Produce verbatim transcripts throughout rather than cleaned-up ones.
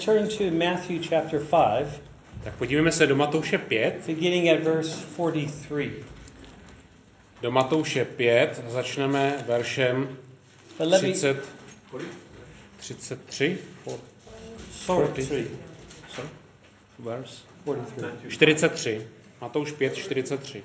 Turn to Matthew chapter five. Tak podívejme se do Matouše pět. Beginning at verse forty-three. Do Matouše pět začneme veršem třicet, třicet tři. forty-three. Sorry. Verse forty-three. čtyřicet tři. Matouš pět, čtyřicet tři.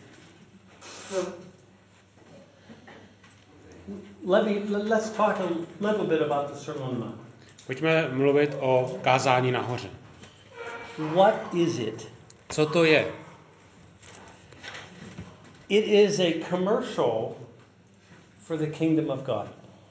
Let me let's talk a little bit about the Sermon on the Mount. Pojďme mluvit o kázání nahoře. What is it? Co to je? It is a commercial for the kingdom of God.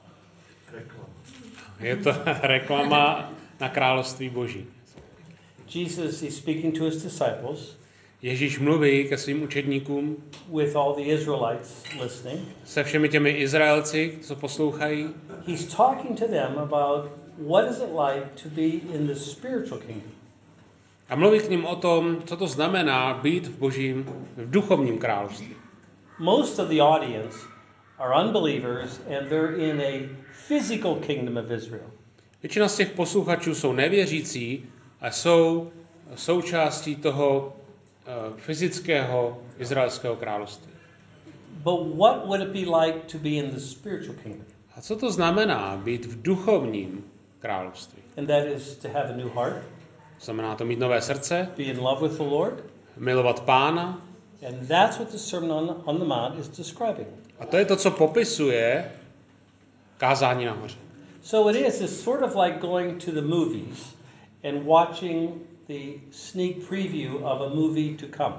Je to reklama na království Boží. Jesus is speaking to his disciples. Ježíš mluví ke svým učedníkům with all the Israelites listening. Se všemi těmi Izraelci, co poslouchají. He's talking to them about what is it like to be in the spiritual kingdom. A mluví k ním o tom, co to znamená být v Božím, v duchovním království. Most of the audience are unbelievers and they're in a physical kingdom of Israel. Většina z těch posluchačů jsou nevěřící a jsou součástí toho uh, fyzického izraelského království. But what would it be like to be in the spiritual kingdom? A co to znamená být v duchovním království? And that is to have a new heart. Znamená to mít nové srdce, Be in love with the Lord. Milovat Pána. And that's what the Sermon on, on the Mount is describing. A to je to, co popisuje kázání nahoře. So it is, it's sort of like going to the movies and watching the sneak preview of a movie to come.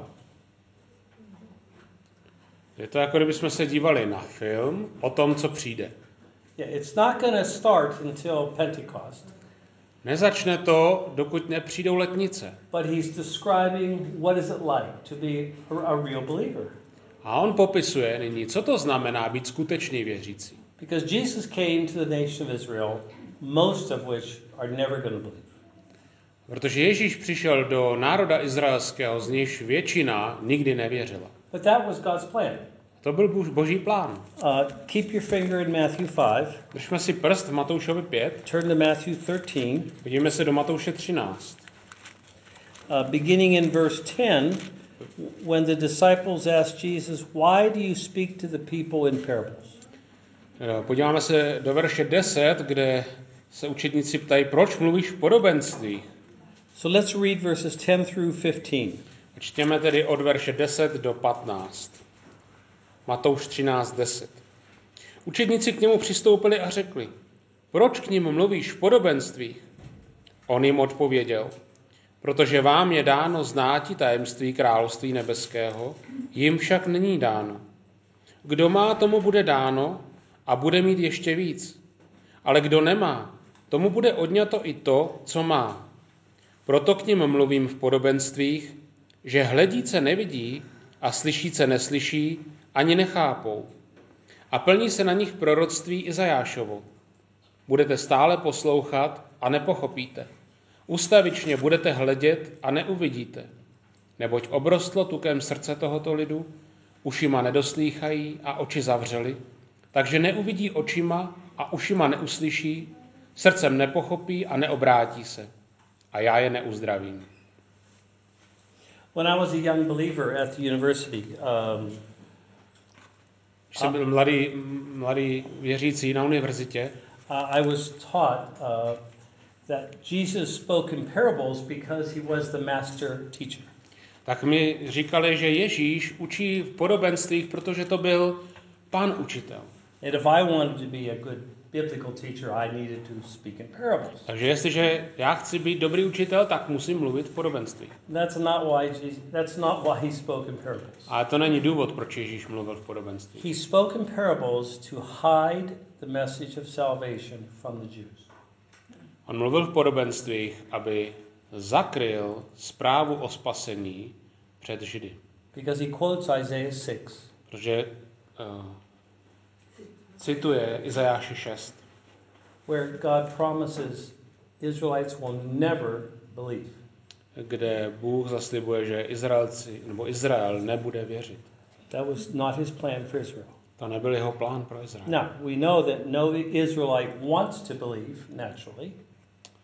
Je to jako kdybychom se dívali na film o tom, co přijde. Yeah, it's not going to start until Pentecost. Nezačne to, dokud nepřijdou letnice. But he's describing what is it like to be a real believer. A on popisuje nyní, co to znamená být skutečný věřící. Because Jesus came to the nation of Israel, most of which are never going to believe. Protože Ježíš přišel do národa izraelského, z nějž většina nikdy nevěřila. But that was God's plan. To byl Boží plán. Uh, keep your finger in Matthew five. Držme si prst v Matoušovi pět. Turn to Matthew thirteen. Podívejme se do Matouše třináct. Uh, beginning in verse ten, when the disciples asked Jesus, "Why do you speak to the people in parables?" Podíváme se do verše deset, kde se učedníci ptají, proč mluvíš v podobenstvích. So let's read verses ten through fifteen. Čtěme tedy od verše deset do patnáct. Matouš třináct deset. Učedníci k němu přistoupili a řekli, proč k ním mluvíš v podobenstvích? On jim odpověděl, protože vám je dáno znáti tajemství království nebeského, jim však není dáno. Kdo má, tomu bude dáno a bude mít ještě víc. Ale kdo nemá, tomu bude odňato i to, co má. Proto k nim mluvím v podobenstvích, že hledíce nevidí a slyšíce neslyší, ani nechápou. A plní se na nich proroctví Izajášovo. Budete stále poslouchat a nepochopíte. Ustavičně budete hledět a neuvidíte. Neboť obrostlo tukem srdce tohoto lidu, ušima nedoslýchají a oči zavřeli, takže neuvidí očima a ušima neuslyší, srdcem nepochopí a neobrátí se. A já je neuzdravím. When I was a young believer at the university, um, Když jsem byl mladý, mladý věřící na univerzitě, uh, I was taught uh, that Jesus spoke in parables because he was the master teacher. Tak mi říkali, že Ježíš učí v podobenstvích, protože to byl pan učitel. And if I wanted to be a good biblical teacher, I needed to speak in parables. Takže jestliže já chci být dobrý učitel, tak musím mluvit v podobenstvích. That's not why Jesus, that's not why he spoke in parables. Ale to není důvod, proč Ježíš mluvil v podobenstvích. He spoke in parables to hide the message of salvation from the Jews. On mluvil v podobenstvích, aby zakryl zprávu o spasení před Židy. Because he quotes Isaiah six. Protože uh, cituje Izajáše šest, where God promises Israelites will never believe. Kde Bůh zaslibuje, že Izraelci nebo Izrael nebude věřit. That was not his plan for Israel. To nebyl jeho plán pro Izrael. Now, we know that no Israelite wants to believe naturally.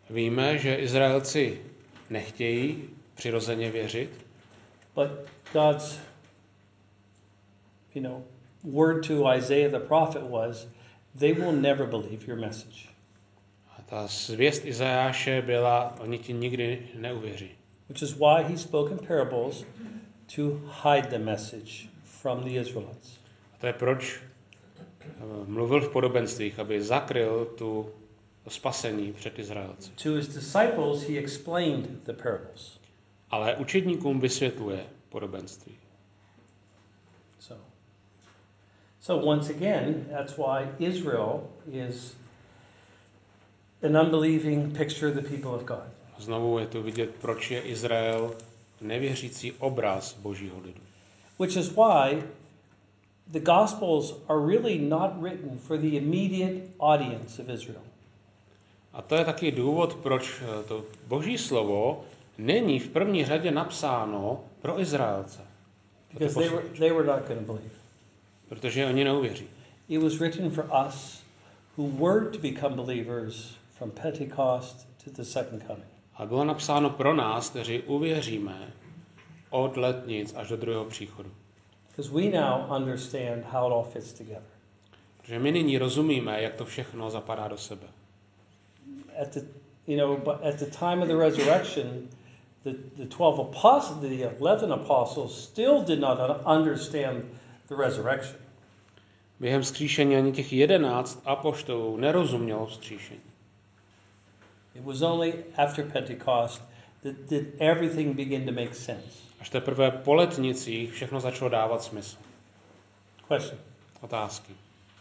Víme, že Izraelci nechtějí přirozeně věřit, but God's, you know, word to Isaiah the prophet was, they will never believe your message. A ta zvěst Izajáše byla, oni ti nikdy neuvěří. Which is why he spoke in parables to hide the message from the Israelites. A to je proč mluvil v podobenstvích, aby zakryl tu to spasení před Izraelci. To his disciples he explained the parables. Ale učedníkům vysvětluje podobenství. So, so once again, that's why Israel is an unbelieving picture of the people of God. Znovu je tu vidět, proč je Izrael nevěřící obraz Božího lidu. Which is why the Gospels are really not written for the immediate audience of Israel. A to je taky důvod, proč to Boží slovo není v první řadě napsáno pro Izraelce. Because they were, they were not going to believe. Protože oni neuvěří. It was written for us who were to become believers from Pentecost to the second coming. A bylo napsáno pro nás, kteří uvěříme od letnic až do druhého příchodu. Because we now understand how it all fits together. Protože my nyní rozumíme, jak to všechno zapadá do sebe. At the, you know, but at the time of the resurrection, the, the twelve apostles, the eleven apostles still did not understand the resurrection. Během vzkříšení ani těch jedenáct apoštolů nerozumělo vzkříšení. It was only after Pentecost that did everything begin to make sense. Až teprve po letnicích všechno začalo dávat smysl. Question. Otázky.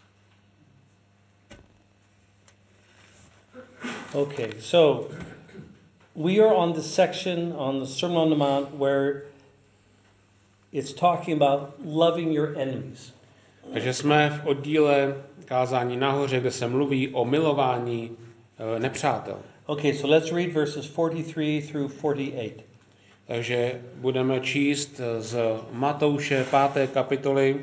Okay, so we are on the section on the Sermon on the Mount where it's talking about loving your enemies. Takže jsme v oddíle kázání nahoře, kde se mluví o milování e, nepřátel. Okay, so let's read verses forty-three through forty-eight. Takže budeme číst z Matouše páté kapitoly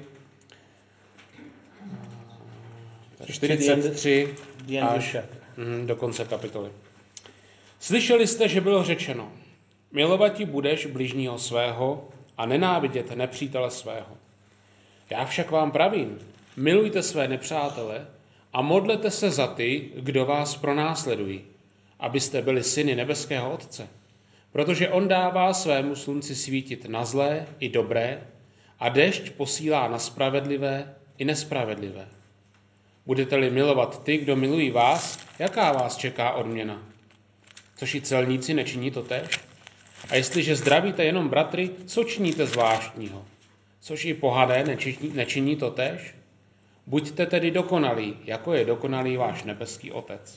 čtyřicet tři až do konce kapitoly. Slyšeli jste, že bylo řečeno, milovati budeš bližního svého a nenávidět nepřítele svého. Já však vám pravím, milujte své nepřátele a modlete se za ty, kdo vás pronásledují, abyste byli syny nebeského Otce. Protože on dává svému slunci svítit na zlé i dobré a déšť posílá na spravedlivé i nespravedlivé. Budete-li milovat ty, kdo milují vás, jaká vás čeká odměna? Což i celníci nečiní totéž? A jestliže zdravíte jenom bratry, co činíte zvláštního? Což i pohané nečiní, nečiní totéž? Buďte tedy dokonalí, jako je dokonalý váš nebeský Otec.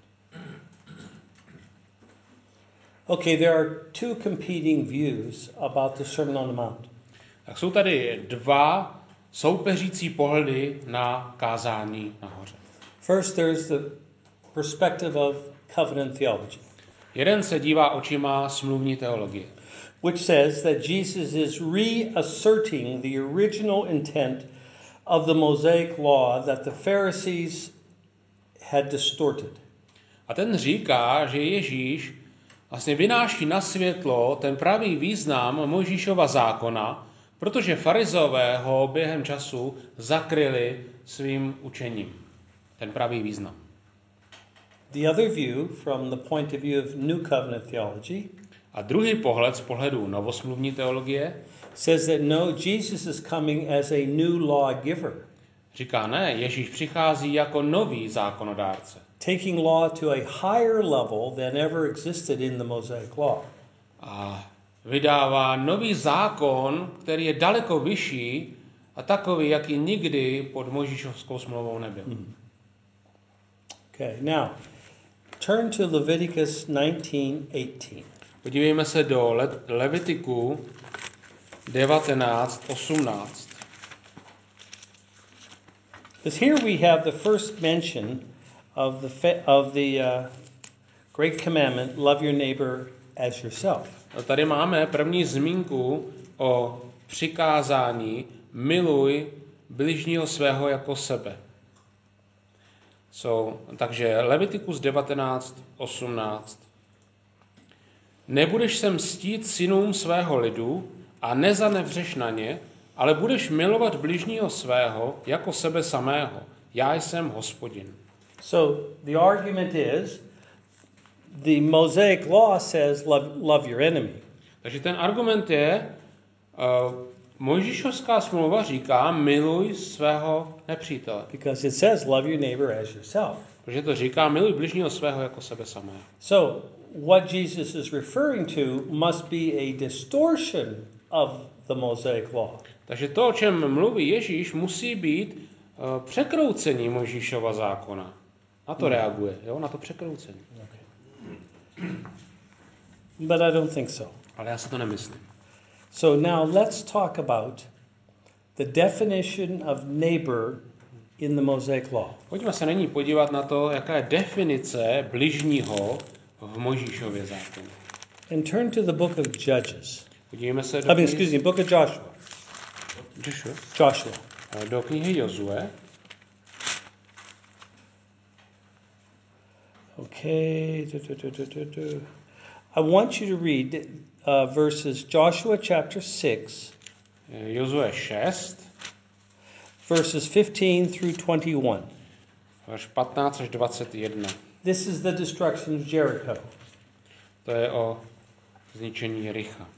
Okay, there are two competing views about the Sermon on the Mount. Tak jsou tady dva soupeřící pohledy na kázání nahoře. First, there's the perspective of covenant theology. Jeden se dívá očima smluvní teologie, which says that Jesus is reasserting the original intent of the Mosaic law that the Pharisees had distorted. A ten říká, že Ježíš vlastně vynáší na světlo ten pravý význam Mojžíšova zákona, protože farizové ho během času zakryli svým učením. Ten pravý význam. The other view, from the point of view of New Covenant theology, a druhý pohled z pohledu novosmluvní teologie, says that no, Jesus is coming as a new lawgiver. Říká ne, Ježíš přichází jako nový zákonodárce. Taking law to a higher level than ever existed in the Mosaic law. A vydává nový zákon, který je daleko vyšší a takový, jaký nikdy pod Mojžíšovskou smlouvou nebyl. Hmm. Okay, now turn to Leviticus nineteen eighteen. Podívejme se do Le- Levitiku devatenáct osmnáct. Because here we have the first mention of the fa- of the uh, great commandment, love your neighbor as yourself. A tady máme první zmínku o přikázání miluj bližního svého jako sebe. jsou, takže Levitikus devatenáct osmnáct. Nebudeš se mstít synům svého lidu a nezanevřeš na ně, ale budeš milovat bližního svého jako sebe samého. Já jsem Hospodin. So the argument is, the Mosaic law says love, love your enemy. Takže ten argument je, uh, Mojžíšovská smlouva říká, miluj svého nepřítele. Because it says love your neighbor as yourself. Protože to říká, miluj bližního svého jako sebe samého. So what Jesus is referring to must be a distortion of the Mosaic law. Takže to, o čem mluví Ježíš, musí být uh, překroucení Mojžíšova zákona. Na to reaguje, jo? Na to překroucení. Okay. But I don't think so. Ale já si to nemyslím. So now let's talk about the definition of neighbor in the Mosaic law. Pojďme se nyní podívat na to, jaká je definice bližního v Mojžíšově zákoně. And turn to the book of Judges. Podívejme se do I mean, knihy, excuse me, book of Joshua. Joshua? Joshua. do knihy Jozue. Okay. Du, du, du, du, du, du. I want you to read uh, verses Joshua chapter six, Jozue šest, verses fifteen through twenty-one. verš patnáct až dvacet jedna. This is the destruction of Jericho. To je o zničení Jericha.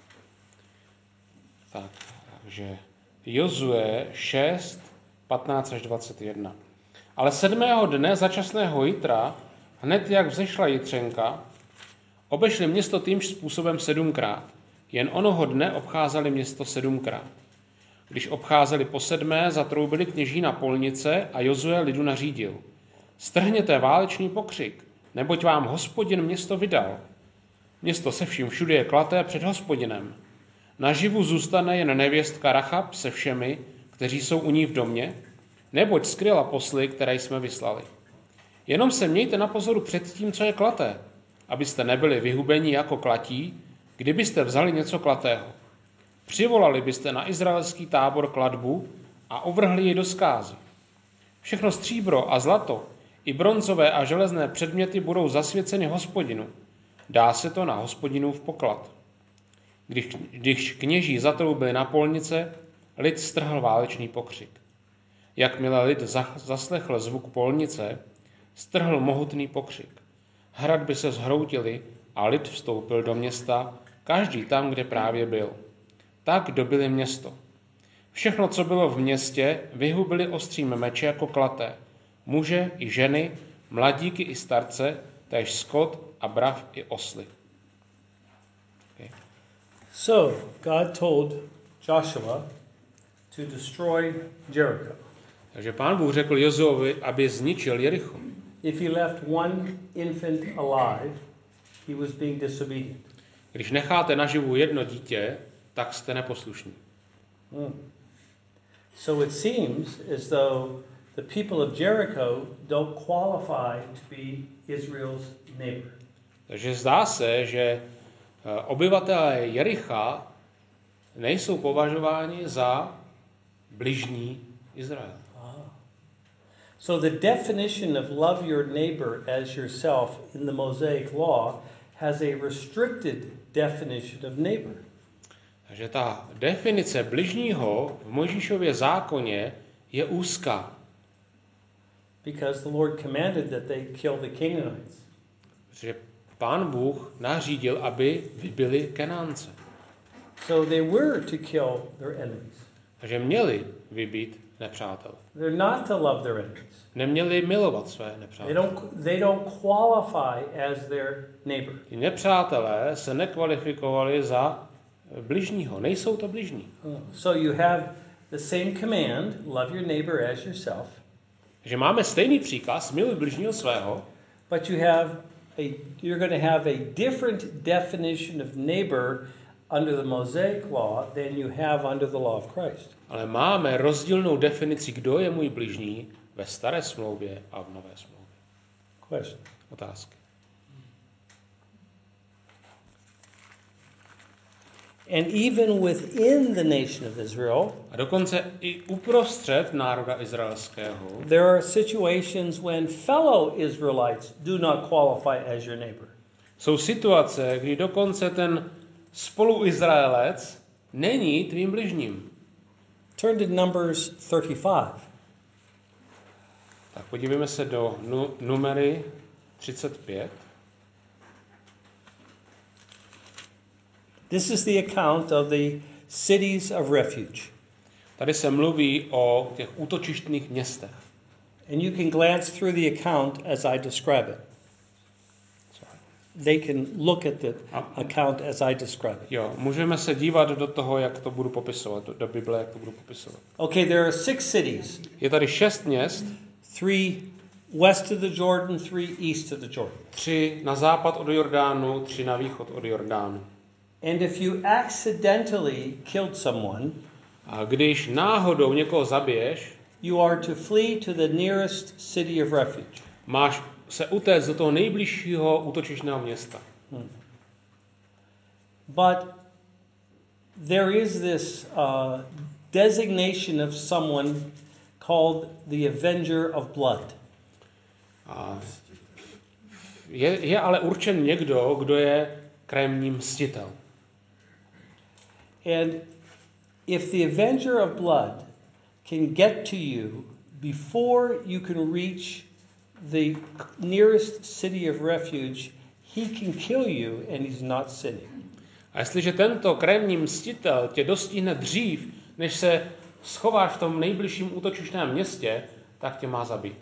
Tak, takže Jozue šest, patnáct až dvacet jedna. Ale sedmého dne začasného jitra, hned jak vzešla jitřenka, obešli město týmž způsobem sedmkrát. Jen onoho dne obcházeli město sedmkrát. Když obcházeli po sedmé, zatroubili kněží na polnice a Jozue lidu nařídil. Strhněte válečný pokřik, neboť vám Hospodin město vydal. Město se vším všude je klaté před Hospodinem. Naživu zůstane jen nevěstka Rachab se všemi, kteří jsou u ní v domě, neboť skryla posly, které jsme vyslali. Jenom se mějte na pozoru před tím, co je klaté, abyste nebyli vyhubeni jako klatí, kdybyste vzali něco klatého. Přivolali byste na izraelský tábor klatbu a uvrhli ji do zkázy. Všechno stříbro a zlato, i bronzové a železné předměty budou zasvěceny Hospodinu. Dá se to na Hospodinův poklad. Když, když kněží zatroubili na polnice, lid strhl válečný pokřik. Jakmile lid zaslechl zvuk polnice, strhl mohutný pokřik. Hradby se zhroutily a lid vstoupil do města, každý tam, kde právě byl. Tak dobili město. Všechno, co bylo v městě, vyhubili ostřím meče jako klaté. Muže i ženy, mladíky i starce, též skot a brav i osly. Okay. So God told Joshua to destroy Jericho. Takže Pán Bůh řekl Jozuovi, aby zničil Jericho. If he left one infant alive, he was being disobedient. Když necháte naživu jedno dítě, tak jste neposlušní. Hmm. So it seems as though the people of Jericho don't qualify to be Israel's neighbor. Takže zdá se, že obyvatelé Jericha nejsou považováni za bližní Izrael. So the definition of love your neighbor as yourself in the Mosaic law has a restricted definition of neighbor. Takže ta definice bližního v Mojžíšově zákoně je úzká. Because the Lord commanded that they kill the Canaanites. Protože Pán Bůh nařídil, aby vybili Kenánce. So they were to kill their enemies. Takže měli vybít nepřátele. They're not to love their enemies. Neměli milovat své They nepřátele. don't, they don't qualify as their neighbor. Ti nepřátelé se nekvalifikovali za bližního. Nejsou to bližní. So you have the same command, love your neighbor as yourself. Takže máme stejný příkaz, miluj bližního svého, But you have a, you're going to have a different definition of neighbor under the Mosaic law than you have under the law of Christ. ale máme rozdílnou definici, kdo je můj bližní ve staré smlouvě a v nové smlouvě. Question. Otázky. And even within the nation of Israel, A dokonce i uprostřed národa izraelského there are situations when fellow Israelites do not qualify as your neighbor. jsou situace, kdy dokonce ten spoluizraelec není tvým bližním. Turn to Numbers thirty-five. Tak podívejme se do nu- Numery třicet pět. This is the account of the cities of refuge. Tady se mluví o těch útočištných městech. And you can glance through the account as I describe it. They can look at the account as I describe it. Jo, můžeme se dívat do toho, jak to budu popisovat, do, do Bible, jak to budu popisovat. Okay, there are six cities. Je tady šest měst, Three west of the Jordan, three east of the Jordan. tři na západ od Jordánu, tři na východ od Jordánu. And if you accidentally killed someone, A když náhodou někoho zabiješ, you are to flee to the nearest city of refuge. máš se utéct do toho nejbližšího útočištného města. Hmm. But there is this uh, designation of someone called the Avenger of Blood. A je, je ale určen někdo, kdo je krajemní mstitel. And if the Avenger of Blood can get to you before you can reach the nearest city of refuge, he can kill you and he's not sinning. A jestliže tento krajemní mstitel tě dostihne dřív, než se schováš v tom nejbližším útočištném městě, tak tě má zabít.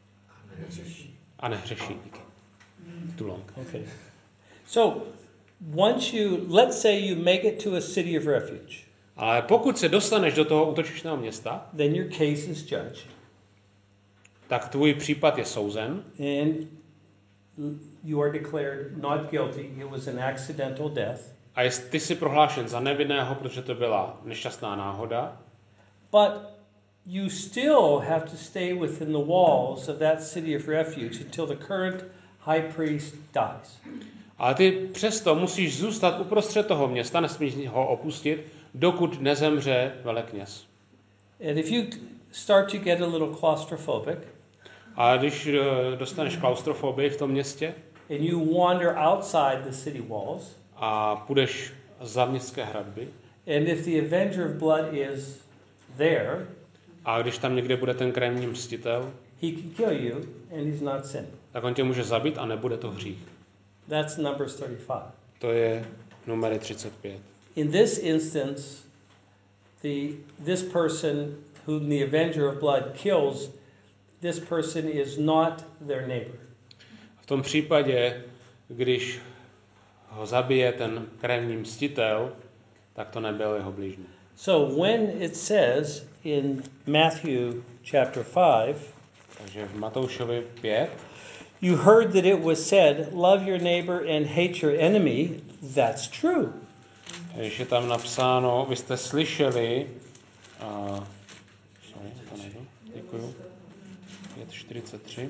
A nehřeší. Díky. Too long. Okay. So, once you, let's say you make it to a city of refuge, Ale pokud se dostaneš do toho útočištného města, then your case is judged. tak tvůj případ je souzen And you are declared not guilty. It was an accidental death. a jest, ty jsi prohlášen za nevinného, protože to byla nešťastná náhoda, But you still have to stay within the walls of that city of refuge until the current high priest dies. ale ty přesto musíš zůstat uprostřed toho města, nesmíš ho opustit, dokud nezemře velekněz. And if you start to get a little claustrophobic, A když eh, dostaneš klaustrofobii v tom městě and you wander outside the city walls, a půjdeš za městské hradby, and if the Avenger of Blood is there, a když tam někde bude ten krajemní mstitel, he can kill you and he's not sinning. tak on tě může zabít a nebude to hřích. That's Numbers thirty-five. To je Numery třicet pět. In this instance, the this person whom the Avenger of Blood kills, this person is not their neighbor. V tom případě, když ho zabije ten krevní mstitel, tak to nebyl jeho blížní. So when it says in Matthew chapter five, Takže v Matoušovi pět, you heard that it was said, love your neighbor and hate your enemy, that's true. když je tam napsáno, vy jste slyšeli, uh, sorry, to nejdu, děkuju, pět čtyřicet tři,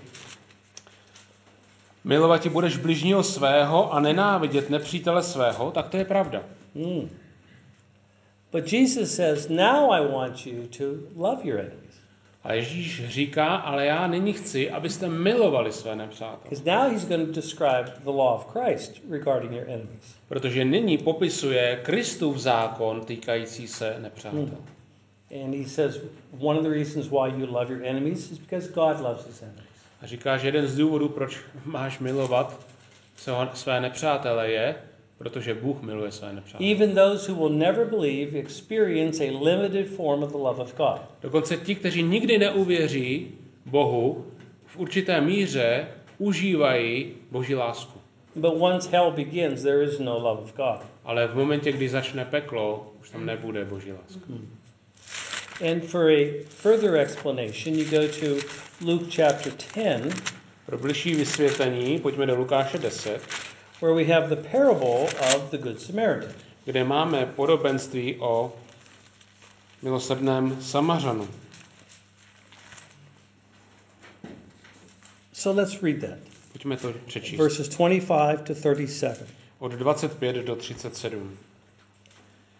milovat ti budeš bližního svého a nenávidět nepřítele svého, tak to je pravda. Mm. But Jesus says, now I want you to love your enemies. A Ježíš říká, ale já nyní chci, abyste milovali své nepřátele. Because now he's going to describe the law of Christ regarding your enemies. Protože nyní popisuje Kristův zákon týkající se nepřátel. Mm. And he says, one of the reasons why you love your enemies is because God loves his enemies. A říká, že jeden z důvodů, proč máš milovat své nepřátele, je, protože Bůh miluje své nepřátele. Even those who will never believe experience a limited form of the love of God. Dokonce ti, kteří nikdy neuvěří Bohu, v určité míře užívají Boží lásku. But once hell begins, there is no love of God. Ale v momentě, kdy začne peklo, už tam nebude Boží láska. Hmm. And for a further explanation, you go to Luke chapter ten. Pro bližší vysvětlení pojďme do Lukáše deset, where we have the parable of the Good Samaritan. kde máme podobenství o milosrdném Samařanu. So let's read that. Pojďme to přečíst. Verses twenty-five to thirty-seven. Od dvacet pět do třicet sedm.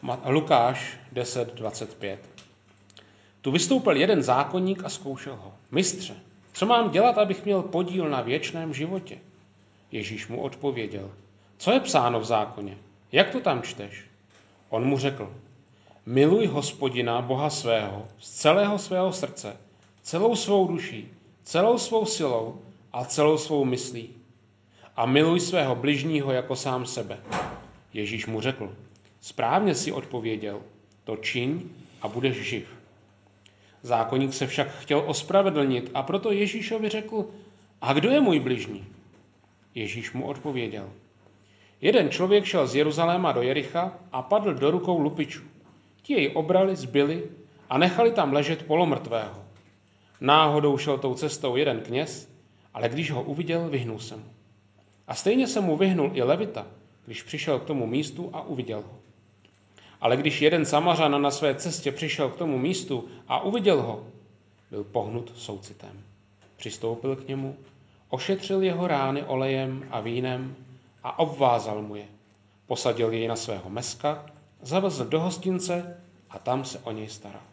Lukáš deset dvacet pět. Tu vystoupil jeden zákonník a zkoušel ho. Mistře, co mám dělat, abych měl podíl na věčném životě? Ježíš mu odpověděl. Co je psáno v zákoně? Jak to tam čteš? On mu řekl. Miluj Hospodina, Boha svého, z celého svého srdce, celou svou duší, celou svou silou a celou svou myslí. A miluj svého bližního jako sám sebe. Ježíš mu řekl. Správně si odpověděl. To čiň a budeš živ. Zákonník se však chtěl ospravedlnit a proto Ježíšovi řekl, a kdo je můj bližní? Ježíš mu odpověděl. Jeden člověk šel z Jeruzaléma do Jericha a padl do rukou lupičů. Ti jej obrali, zbili a nechali tam ležet polomrtvého. Náhodou šel tou cestou jeden kněz, ale když ho uviděl, vyhnul se mu. A stejně se mu vyhnul i Levita, když přišel k tomu místu a uviděl ho. Ale když jeden Samařan na své cestě přišel k tomu místu a uviděl ho, byl pohnut soucitem. Přistoupil k němu, ošetřil jeho rány olejem a vínem a obvázal mu je. Posadil jej na svého meska, zavezl do hostince a tam se o něj staral.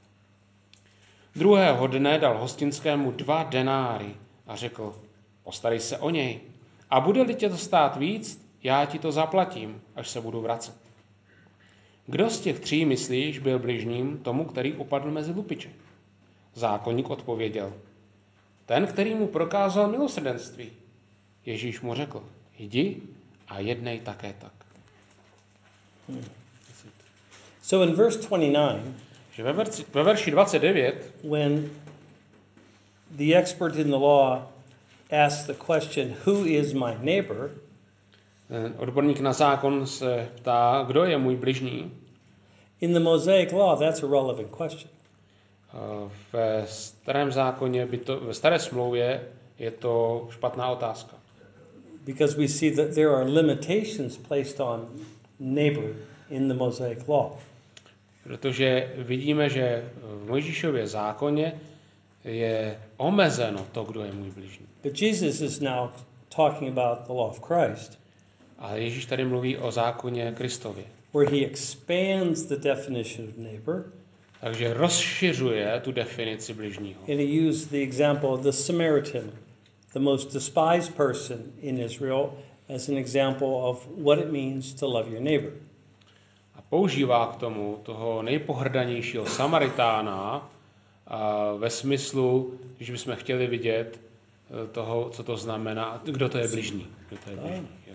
Druhého dne dal hostinskému dva denáry a řekl, postarej se o něj a bude-li tě to stát víc, já ti to zaplatím, až se budu vracet. Kdo z těch tří, myslíš, byl bližním tomu, který upadl mezi lupiče? Zákonník odpověděl. Ten, který mu prokázal milosrdenství. Ježíš mu řekl, jdi a jednej také tak. Hmm. So in verse twenty-nine, že ve, verci, ve verši dvacet devět, when the expert in the law asks the question, who is my neighbor? Odborník na zákon se ptá, kdo je můj bližní. In the Mosaic law, that's a relevant question. Ve starém zákoně, by to, ve staré smlouvě je to špatná otázka. Because we see that there are limitations placed on neighbor in the Mosaic law. Protože vidíme, že v Mojžíšově zákoně je omezeno to, kdo je můj bližní. But Jesus is now talking about the law of Christ. A Ježíš tady mluví o zákoně Kristově. Where he expands the definition of neighbor. Takže rozšiřuje tu definici bližního. And he used the example of the Samaritan, the most despised person in Israel, as an example of what it means to love your neighbor. A používá k tomu toho nejpohrdanějšího Samaritána a ve smyslu, když bychom chtěli vidět toho, co to znamená, kdo to je bližní. Kdo to je bližní, jo.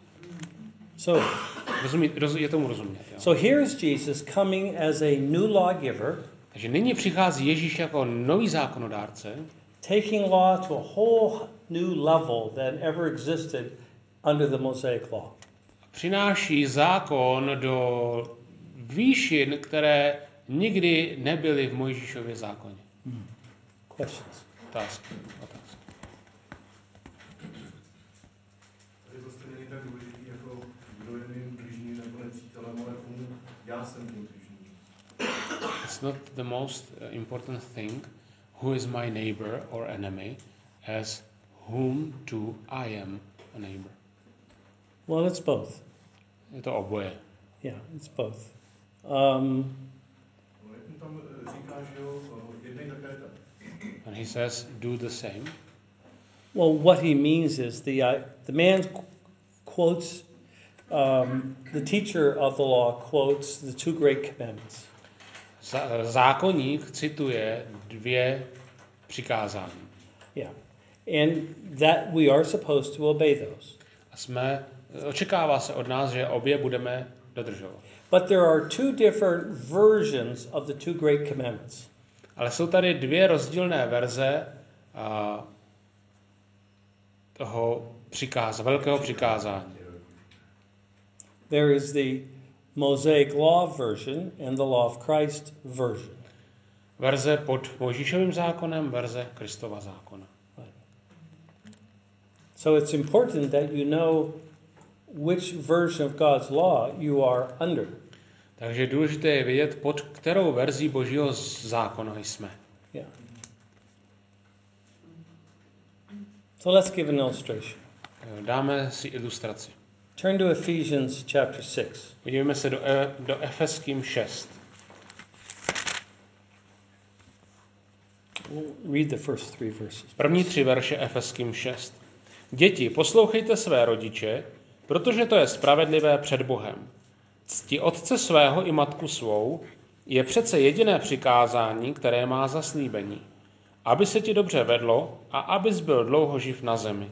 So, Rozumí, roz, je tomu rozumět. Jo. So here is Jesus coming as a new lawgiver. Takže nyní přichází Ježíš jako nový zákonodárce. Taking law to a whole new level than ever existed under the Mosaic law. Přináší zákon do výšin, které nikdy nebyly v Mojžíšově zákoně. Hmm. Questions? Otázky. Otázky. To zase není tak důležitý, jako kdo je mým bližním nebo nepřítelem, ale komu já jsem tím bližním. It's not the most important thing who is my neighbor or enemy as whom to I am a neighbor. Well, it's both. Je to oboje. Yeah, it's both. Um, Tam říká, že jo, jednej také tak. And he says, do the same. Well, what he means is the uh, the man qu- quotes um, the teacher of the law quotes the two great commandments. Zákonník cituje dvě přikázání. Yeah, and that we are supposed to obey those. A jsme očekává se od nás, že obě budeme dodržovat. But there are two different versions of the two great commandments. Ale jsou tady dvě rozdílné verze a, toho přikázání, velkého přikázání. There is the Mosaic law version and the law of Christ version. Verze pod Mojžíšovým zákonem, verze Kristova zákona. So it's important that you know which version of God's law you are under. Takže důležité je vědět, pod kterou verzí Božího zákona jsme. Yeah. So let's give an illustration. Dáme si ilustraci. Turn to Ephesians chapter six. Podívejme se do, e, do Efeským šest. We'll read the first three verses. První tři verše Efeským šest. Děti, poslouchejte své rodiče, protože to je spravedlivé před Bohem. Cti otce svého i matku svou je přece jediné přikázání, které má zaslíbení, aby se ti dobře vedlo a abys byl dlouho živ na zemi.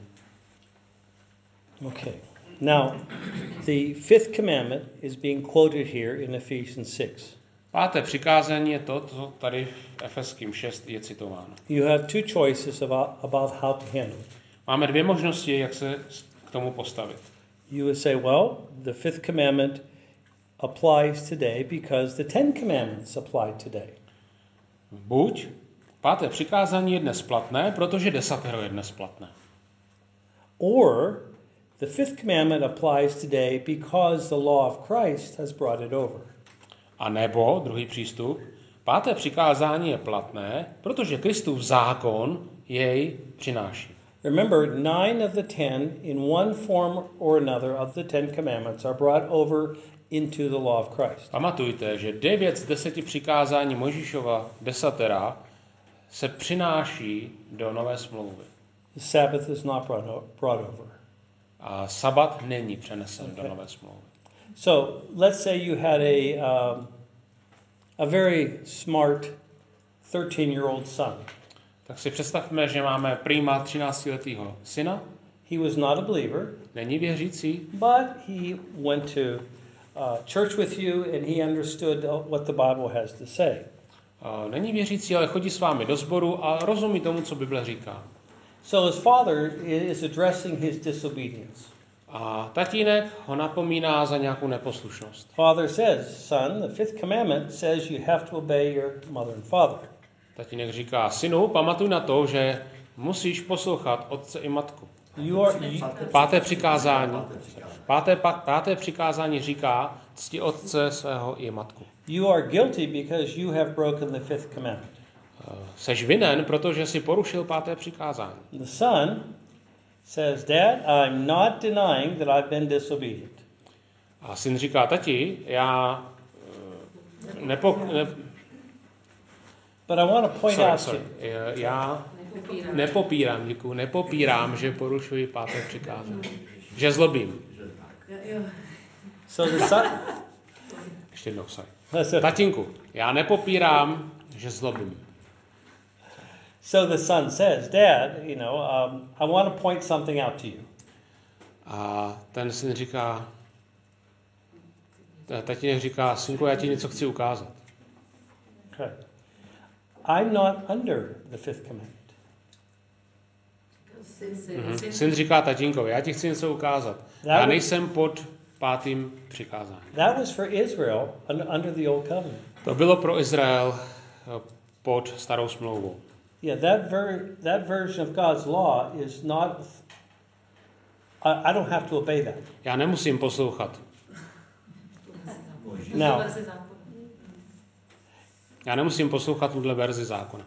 Okay. Now, the fifth commandment is being quoted here in Ephesians six. Páté přikázání je to, co tady v Efeským šest je citováno. You have two choices about, about how to handle it. Máme dvě možnosti, jak se k tomu postavit. You would say, well, the fifth commandment applies today because the Ten Commandments apply today. Buď páté přikázání je dnes platné, protože desatero je dnes platné. Or the fifth commandment applies today because the law of Christ has brought it over. A nebo, druhý přístup, páté přikázání je platné, protože Kristův zákon jej přináší. Remember, nine of the ten, in one form or another of the Ten Commandments, are brought over into the law of Christ. Pamatujte, že devět z deseti přikázání Mojžíšova desatera se přináší do nové smlouvy. The Sabbath is not brought, o- brought over. A sabat není přenesen Okay. do nové smlouvy. So let's say you had a, um, a very smart thirteen-year-old son. Tak si představme, že máme prima třináctiletého syna, He was not a believer, není věřící, but he went to uh, church with you and he understood what the Bible has to say. a není věřící, ale chodí s vámi do sboru a rozumí tomu, co Bible říká. So his father is addressing his disobedience. A tatínek ho napomíná za nějakou neposlušnost. Father says, son, the fifth commandment says you have to obey your mother and father. Tatínek říká, synu, pamatuj na to, že musíš poslouchat otce i matku. You are, you, Páté přikázání, páté, pa, páté přikázání říká, cti otce svého i matku. you are guilty because you have broken the fifth commandment. Seš vinen, protože si porušil páté přikázání. The son says, Dad, I'm not denying that I've been disobedient. A syn říká, tati, já eh, nepo, ne, But I want to point sorry, out sorry, to eh, já nepopírám, děkuji, nepopírám, že porušuji páté přikázání. Že zlobím. so the son. Ještě jednou, sorry. That's it. Tatínku, já nepopírám, že zlobím. So the son says, Dad, you know, um, I want to point something out to you. A ten syn říká, tatínek říká, synku, já ti něco chci ukázat. Okay. I'm not under the fifth commandment. Mhm. Syn říká tatínkovi, já ti chci něco ukázat. Já nejsem pod pátým přikázáním. That was for Israel un- under the old covenant. To bylo pro Izrael eh, pod starou smlouvou. Yeah, that ver- that version of God's law is not. I, I don't have to obey that. Já nemusím poslouchat. Now, Já nemusím poslouchat tuhle verzi zákona.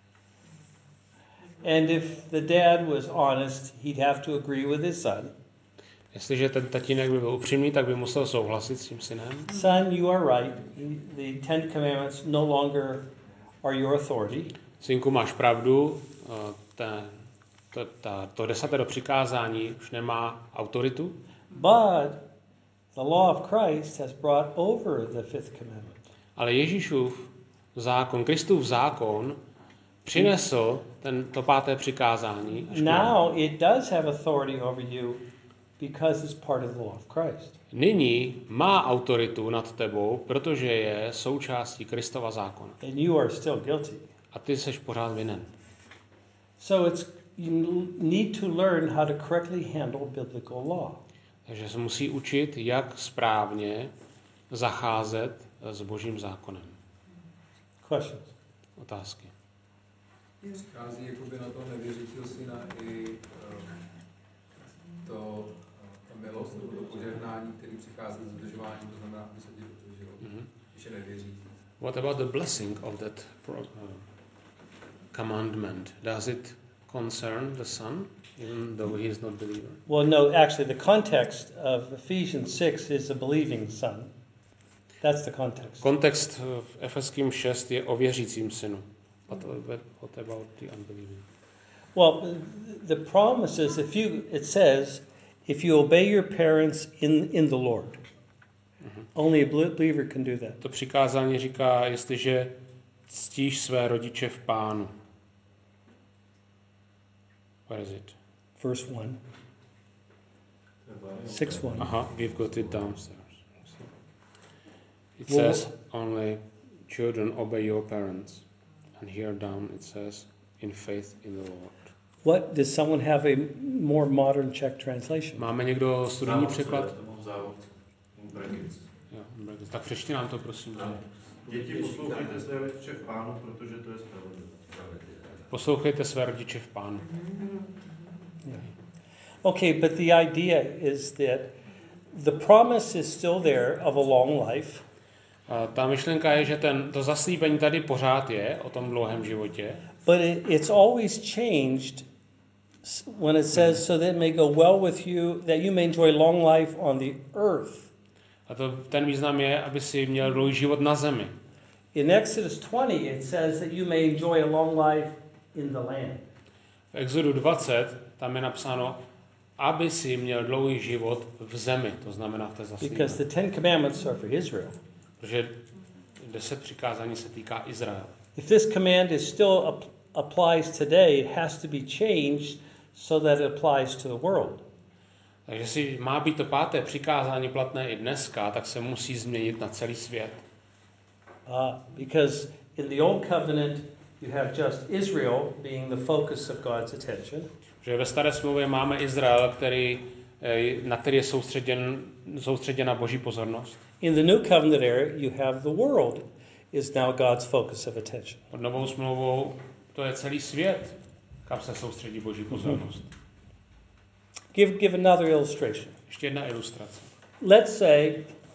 and if the dad was honest, he'd have to agree with his son. Jestliže ten tatínek by byl upřímný, tak by musel souhlasit s tím synem. Son, you are right. The Ten Commandments no longer are your authority. Synku, máš pravdu, eh, ta, to, ta, to desatero přikázání už nemá autoritu, But the law of Christ has brought over the fifth commandment. ale Ježíšův zákon, Kristův zákon přinesl ten, to páté přikázání. až k nám. Now it does have authority over you because it's part of the law of Christ. Nyní má autoritu nad tebou, protože je součástí Kristova zákona. And you are still guilty. A ty seš pořád vinen. So it's you need to learn how to correctly handle biblical law. Takže se musí učit, jak správně zacházet s Božím zákonem. Questions? Otázky. Schází jakoby na toho nevěřícího syna i uh, to, uh, ta milost nebo to požehnání, který přichází z dodržování, to znamená, aby se ti dodrželo, Mm-hmm. když je nevěřící. What about the blessing of that pro, uh, commandment? Does it concern the son, even though he is not believer? Well, no, actually, the context of Ephesians six is a believing son. That's the context. Kontext v Efeským šest je o věřícím synu. But what about the unbelieving? Well, the promise is if you, it says, if you obey your parents in, in the Lord. Mm-hmm. Only a believer can do that. To přikázání říká, jestliže ctíš své rodiče v Pánu. Where is it? Verse one. six one. Aha, we've got it downstairs. It Well, says only children obey your parents. And here down it says in faith in the Lord. What, does someone have a more modern Czech translation? Máme někdo studijní překlad? Jo, tak přečti nám to, prosím. Děti, poslouchejte své rodiče v Pánu, protože to je spravedlivé. Poslouchejte své rodiče v Pánu. Yeah. Okay, but the idea is that the promise is still there of a long life. A ta myšlenka je, že ten, to zaslíbení tady pořád je o tom dlouhém životě. But it, it's always changed when it says so that it may go well with you, that you may enjoy long life on the earth. A to, ten význam je, aby si měl dlouhý život na zemi. In Exodus twenty it says that you may enjoy a long life in the land. V Exodu dvacet tam je napsáno, aby si měl dlouhý život v zemi, to znamená v té zaslíbení. Because the Ten Commandments are for Israel. Protože deset přikázání se týká Izraele. If this command is still ap- applies today, it has to be changed so that it applies to the world. Takže si má být to páté přikázání platné i dneska, tak se musí změnit na celý svět. Uh, because in the Old Covenant you have just Israel being the focus of God's attention. Že ve staré smlouvě máme Izrael, který, na který je soustředěn, soustředěna Boží pozornost. In the New Covenant era, you have the world is now God's focus of attention. Pod novou smlouvou to je celý svět, kam se soustředí Boží pozornost. Give give another illustration. Ještě jedna ilustrace. Let's say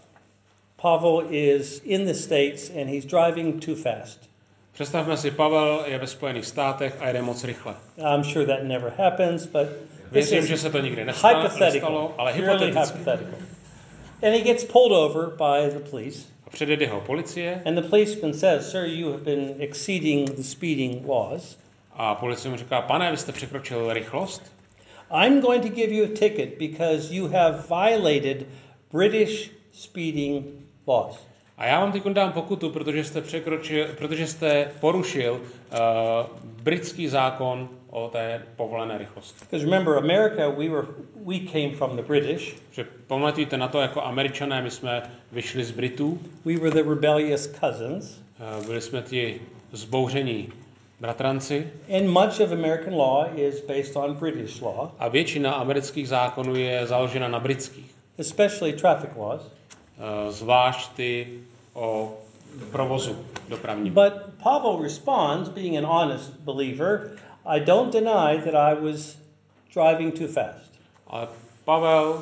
Pavel is in the States and he's driving too fast. Představme si, Pavel je ve Spojených státech a jede moc rychle. I'm sure that never happens, but Věřím, že se to nikdy nestalo, hypothetical, ale purely hypoteticky. hypothetical. And he gets pulled over by the police. A předjede ho policie And the policeman says, "Sir, you have been exceeding the speeding laws. a policie mu říká, pane, vy jste překročil rychlost. I'm going to give you a ticket because you have violated British speeding laws." A já vám teď dám pokutu, protože jste překročil, protože jste porušil uh, britský zákon o té povolené rychlosti. Because remember, America, we were we came from the British. Že pamatujte na to, jako Američané, my jsme vyšli z Britů. We were the rebellious cousins. Uh, byli jsme ti zbouření bratranci. And much of American law is based on British law. A většina amerických zákonů je založena na britských. Especially traffic laws. Uh, zvlášť ty o provozu dopravním. But Pavel responds, being an honest believer, I don't deny that I was driving too fast. Ale Pavel,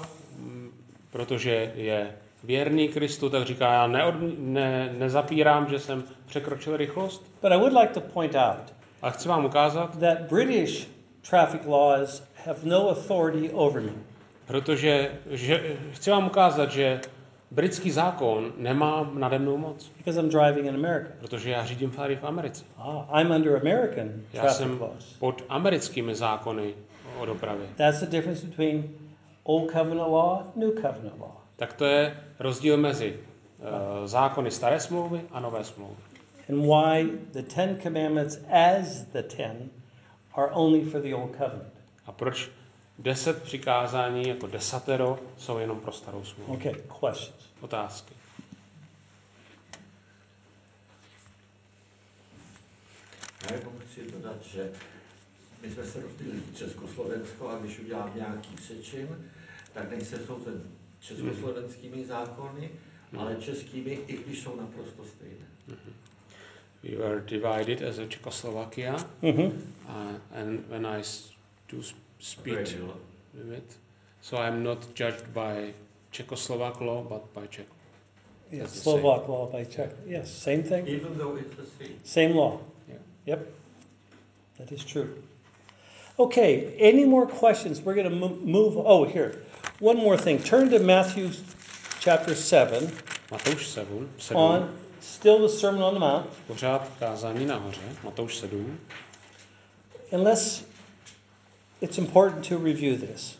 protože je věrný Kristu, tak říká, já neod, ne, nezapírám, že jsem překročil rychlost. But I would like to point out Ale chci vám ukázat, that British traffic laws have no authority over me. protože že, chci vám ukázat, že britský zákon nemá nade mnou moc. Because I'm driving in America. Protože já řídím tady v Americe. Ah, I'm under American Já traffic jsem laws. pod americkými zákony o dopravě. That's the difference between Old Covenant law, New Covenant law. Tak to je rozdíl mezi uh, zákony staré smlouvy a nové smlouvy. And why the Ten Commandments as the ten are only for the Old Covenant. A proč deset přikázání jako desatero jsou jenom pro starou smlouvu? Okay, questions. Otázky. Já jenom chci dodat, že my jsme se rozdělili Československo a když udělám nějaký přečin, tak nejsem souzen československými zákony, mm. ale českými, i když jsou naprosto stejné. Mm-hmm. We were divided as a Czechoslovakia, Mm-hmm. uh, and when I do speed limit, so I'm not judged by Czechoslovak law, but by Czech. Yes, the Slovak law by Czech. Yes, same thing. Even though it's the same. Same law. Yeah. Yep. That is true. Okay, any more questions? We're going to move. Oh, here. One more thing. Turn to Matthew chapter seven. Matouš sedm. sedm. On still the Sermon on the Mount. Pořád kázání nahoře. Matouš sedm. Unless it's important to review this.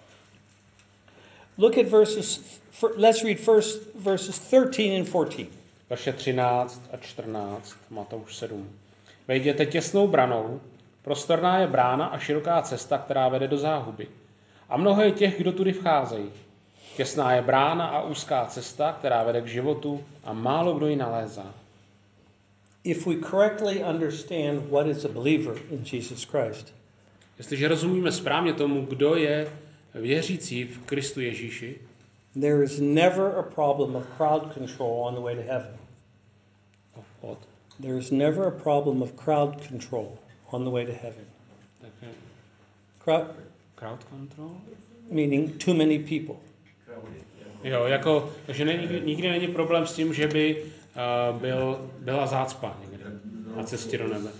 Look at verses. Let's read first verses thirteen and fourteen. Verše třináct a čtrnáct. Matouš sedm. Vejděte těsnou branou. Prostorná je brána a široká cesta, která vede do záhuby. A mnoho je těch, kdo tudy vcházejí. Těsná je brána a úzká cesta, která vede k životu a málo kdo ji nalézá. If we correctly understand what is a believer in Jesus Christ, jestliže rozumíme správně tomu, kdo je věřící v Kristu Ježíši, there is never a problem of crowd control on the way to heaven. What? There is never a problem of crowd control on the way to heaven. Okay. Crowd, crowd control? Meaning too many people. Jo, jako, že nikdy, nikdy není problém s tím, že by uh, byl, byla zácpa někde na cestě do nebe.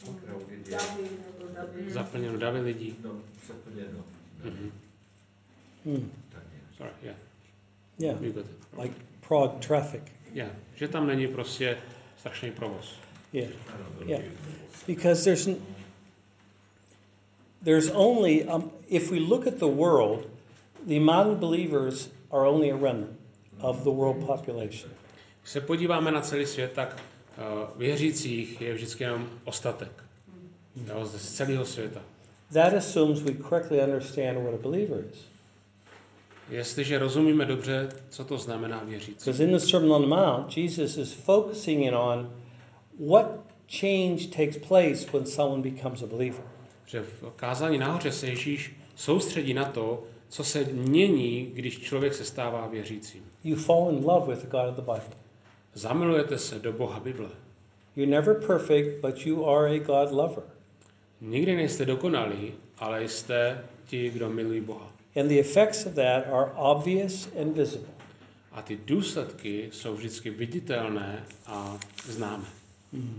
Zaplněno davy lidí. No, zaplněno. Mm-hmm. Hmm. Sorry, yeah. Yeah, You got it. like Prague traffic. Yeah, že tam není prostě strašný provoz. Yeah, yeah. Because there's there's only um, if we look at the world, the amount of believers are only a remnant of the world population. Když se podíváme na celý svět, tak uh, věřících je vždycky jenom ostatek. Jo, z celého světa. That assumes we correctly understand what a believer is. Jestliže rozumíme dobře, co to znamená věřící. Because in the Sermon on the Mount, Jesus is focusing in on what change takes place when someone becomes a believer. Že v kázání nahoře se Ježíš soustředí na to, co se mění, když člověk se stává věřícím. You fall in love with the God of the Bible. Zamilujete se do Boha Bible. You're never perfect, but you are a God lover. Nikdy nejste dokonalí, ale jste ti, kdo milují Boha. And the effects of that are obvious and visible. A ty důsledky jsou vždycky viditelné a známé. Mm.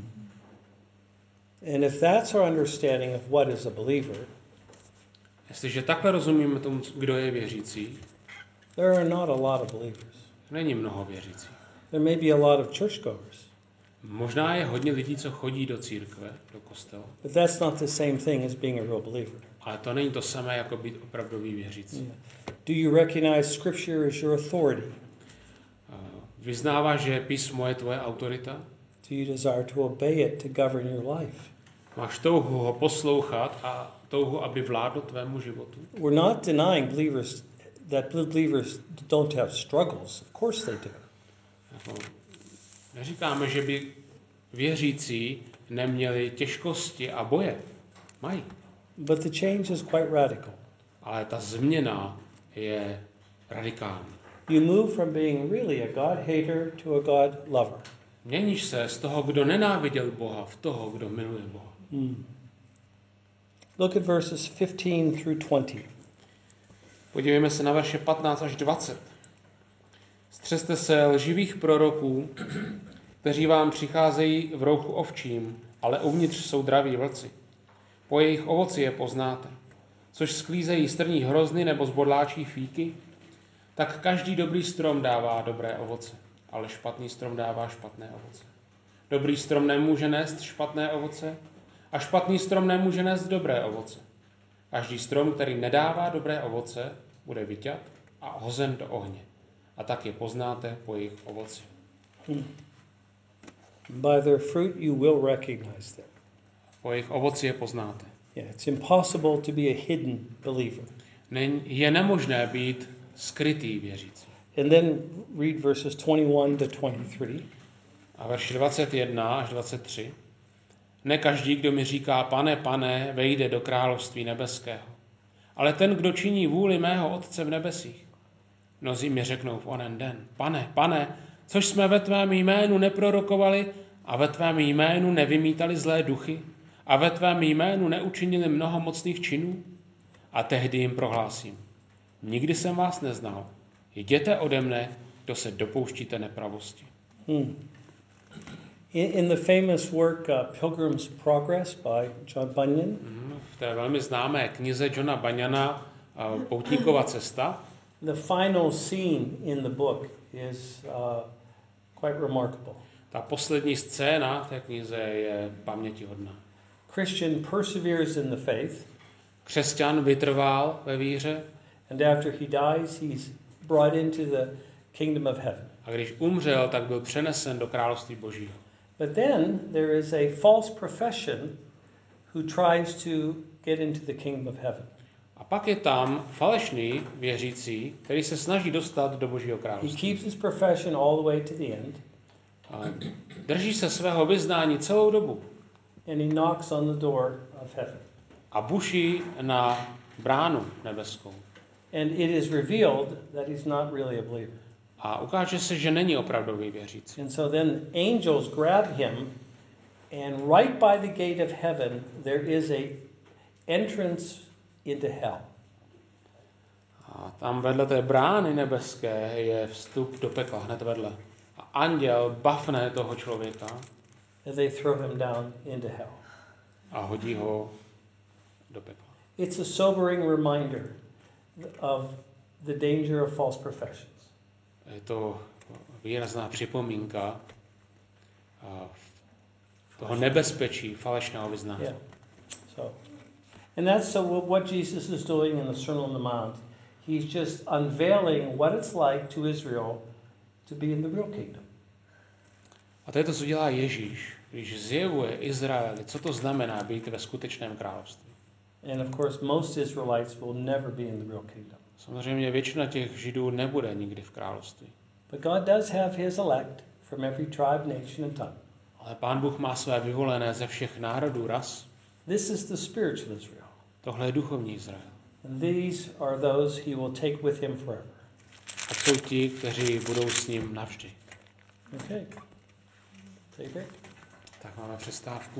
And if that's our understanding of what is a believer, jestliže takhle rozumíme tomu, kdo je věřící, there are not a lot of believers. Není mnoho věřících. There may be a lot of churchgoers. Možná je hodně lidí, co chodí do církve, do kostela. But that's not the same thing as being a real believer. Ale to není to samé, jako být opravdový věřící. Yeah. Do you recognize Scripture as your authority? Vyznáváš, že písmo je tvoje autorita? Do you desire to obey it to govern your life? Máš touhu ho poslouchat a touhu, aby vládl tvému životu? We're not denying believers that believers don't have struggles. Of course they do. Jako, neříkáme, že by věřící neměli těžkosti a boje. Mají. But the change is quite radical. Ale ta změna je radikální. You move from being really a God hater to a God lover. Měníš se z toho, kdo nenáviděl Boha, v toho, kdo miluje Boha. Hmm. Look at verses fifteen through twenty. Podívejme se na verše patnáct až dvacet. Střeste se lživých proroků, kteří vám přicházejí v rouchu ovčím, ale uvnitř jsou draví vlci. Po jejich ovoci je poznáte. Což sklízejí strní hrozny nebo zbodláčí fíky, tak každý dobrý strom dává dobré ovoce, ale špatný strom dává špatné ovoce. Dobrý strom nemůže nést špatné ovoce a špatný strom nemůže nést dobré ovoce. Každý strom, který nedává dobré ovoce, bude vyťat a hozen do ohně. A tak je poznáte po jejich ovoci. Hmm. By their fruit you will recognize them. Po jejich ovoci je poznáte. Yeah, it's impossible to be a hidden believer. Je nemožné být skrytý věřící. And then read verses twenty-one to twenty-three. A verš dvacet jedna až dvacet tři. Ne každý, kdo mi říká, pane, pane, vejde do království nebeského. Ale ten, kdo činí vůli mého Otce v nebesích. Mnozí mi řeknou v onen den, pane, pane, což jsme ve tvém jménu neprorokovali a ve tvém jménu nevymítali zlé duchy a ve tvém jménu neučinili mnoho mocných činů. A tehdy jim prohlásím, nikdy jsem vás neznal. Jděte ode mne, kdo se dopouštíte nepravosti. Hmm. In, in the famous work uh, Pilgrim's Progress by John Bunyan, Mm, v té velmi známé knize Johna Bunyana Poutníkova cesta. The final scene in the book is uh, quite remarkable. Ta poslední scéna v té knize je pamětihodná. Christian perseveres in the faith. Křesťan vytrval ve víře. And after he dies, he's brought into the kingdom of heaven. A když umřel, tak byl přenesen do království Božího. But then there is a false profession who tries to get into the kingdom of heaven. A pak je tam falešný věřící, který se snaží dostat do Božího He království. keeps his profession all the way to the end, A drží se svého vyznání celou dobu and he knocks on the door of heaven. a buší na bránu nebeskou. And it is revealed that he's not really a believer. A ukáže se, že není opravdový věřící. And so then angels grab him, and right by the gate of heaven there is a entrance into hell. A tam vedle té brány nebeské je vstup do pekla, hned vedle. A anděl bafne toho člověka And they throw him down into hell. a hodí ho do pekla. It's a sobering reminder of the danger of false professions. Je to výrazná připomínka toho nebezpečí falešného vyznání. Yeah. So, and that's so what Jesus is doing in the Sermon on the Mount. He's just unveiling what it's like to Israel to be in the real kingdom. A to je to, co dělá Ježíš, když zjevuje Izraeli, co to znamená být ve skutečném království. And of course, most Israelites will never be in the real kingdom. Samozřejmě většina těch Židů nebude nikdy v království. But God does have his elect from every tribe, nation and tongue. Ale Pán Bůh má své vyvolené ze všech národů, ras. This is the spiritual Israel. Tohle je duchovní Izrael. And these are those he will take with him forever. A jsou ti, kteří budou s ním navždy. Okay. Take a break. Tak máme přestávku.